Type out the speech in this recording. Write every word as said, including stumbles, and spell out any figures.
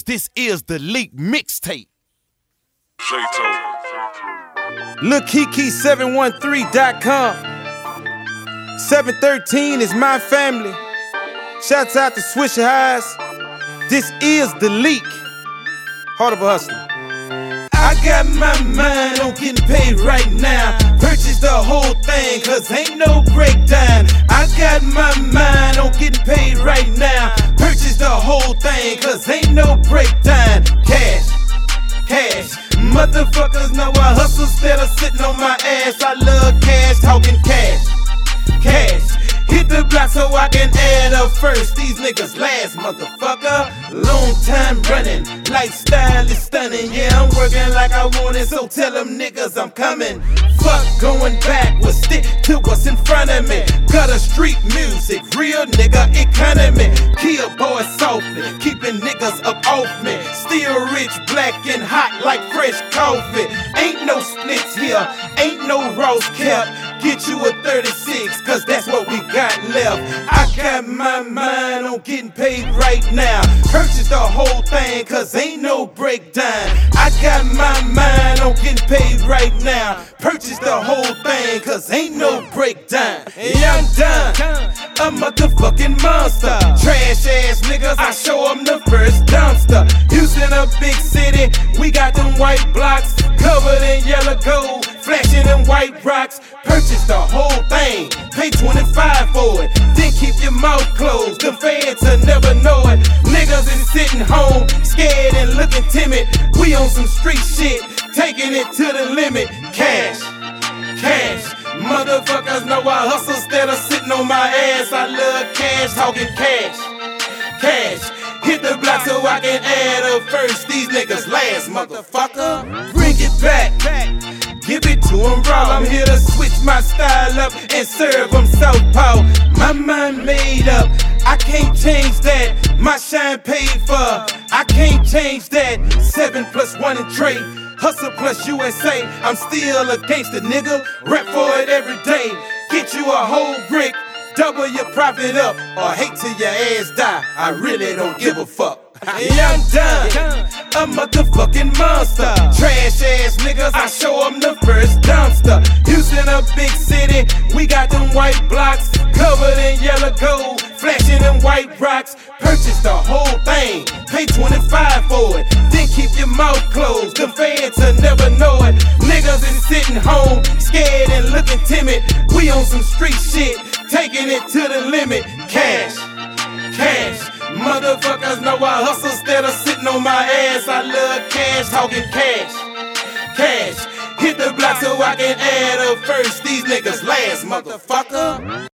This is the Leak Mixtape. Lil Kiki seven one three dot com. seven thirteen is my family. Shouts out to Swisher Highs. This is the Leak. Heart of a Hustler. I got my mind on getting paid right now. Purchase the whole thing, cause ain't no breakdown. I got my mind on getting paid right now. Purchase the whole thing, cause ain't no breakdown. Cash, cash. Motherfuckers know I hustle instead of sitting on my ass. I love cash, talking cash, cash. Hit the block so I can add up first. These niggas last, motherfucker. Long time running, lifestyle is stunning. Yeah, I'm working like I want it, so tell them niggas I'm coming. Fuck going backwards, stick to what's in front of me. Gutter street music, real nigga economy. Kill boys softly, keeping niggas up off me. Still rich, black and hot like fresh coffee. Ain't no splits here, ain't no Ross kept. Get you a thirty-six, cause that's what we got left. I got my mind on getting paid right now. Purchase the whole thing, cause ain't no breakdown. I got my mind on getting paid right now. Purchase the whole thing, cause ain't no breakdown. Yeah, I'm done, a motherfucking monster. Trash ass niggas, I show them the first dumpster. Houston, a big city, we got them white blocks covered in yellow gold, flashing in white rocks. Purchase the whole thing, pay twenty-five for it, then keep your mouth closed. The feds will never know it. Niggas is sitting home, scared and looking timid. We on some street shit, taking it to the limit. Cash, cash. Motherfuckers know I hustle instead of sitting on my ass. I love cash, talking cash, cash. Hit the block so I can add up first. These niggas last, motherfucker. Bring it back, give it to them raw. I'm here to switch my style up and serve them southpaw. My mind made up, I can't change that. My shine paid for, I can't change that. Seven plus one and trade, hustle plus U S A. I'm still a gangster nigga, rap for it every day. Get you a whole brick, double your profit up, or hate till your ass die. I really don't give a fuck. Yeah, I'm done, a motherfucking monster. Trash ass niggas, I show them the first dumpster. Houston, a big city, we got them white blocks covered in yellow gold, flashing in white rocks. Purchase the whole thing, pay twenty-five for it, then keep your mouth closed. The feds will never know it. Niggas is sitting home, scared and looking timid. We on some street shit, taking it to the limit. Cash, cash. Motherfuckers know I hustle instead of sitting on my ass. I love cash, talking cash, cash. Hit the block so I can add up first. These niggas last, motherfucker.